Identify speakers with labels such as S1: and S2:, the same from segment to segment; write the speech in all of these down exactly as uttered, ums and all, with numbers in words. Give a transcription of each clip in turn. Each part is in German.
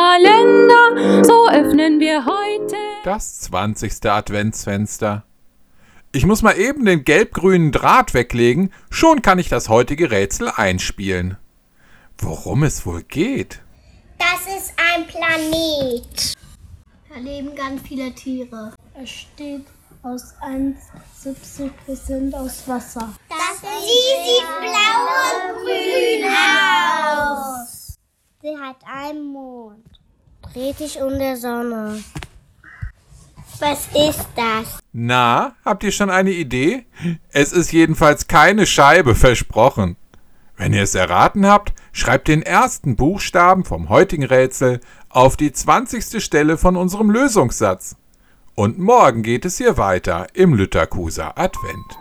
S1: Kalender, so öffnen wir heute
S2: das zwanzigste Adventsfenster. Ich muss mal eben den gelb-grünen Draht weglegen, schon kann ich das heutige Rätsel einspielen. Worum es wohl geht?
S3: Das ist ein Planet.
S4: Da leben ganz viele Tiere. Es steht aus siebzig Prozent aus Wasser.
S3: Das Sie sieht blau und grün aus.
S4: Sie hat einen Mond. Dreht sich um der Sonne.
S3: Was ist das?
S2: Na, habt ihr schon eine Idee? Es ist jedenfalls keine Scheibe, versprochen. Wenn ihr es erraten habt, schreibt den ersten Buchstaben vom heutigen Rätsel auf die zwanzigste Stelle von unserem Lösungssatz. Und morgen geht es hier weiter im Lüttakuser Advent.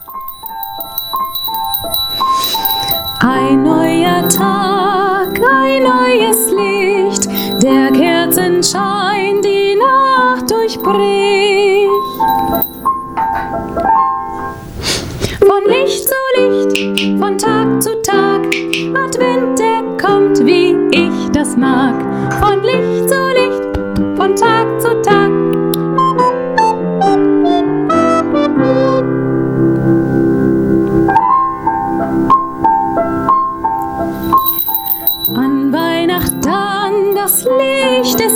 S1: Ein neuer Tag, ein neues Licht, der Kerzenschein die Nacht durchbricht. Von Licht zu Licht, von Tag zu Tag, Advent, der kommt, wie ich das mag. Von Licht zu Licht, von Tag zu Tag. An Weihnachten das Licht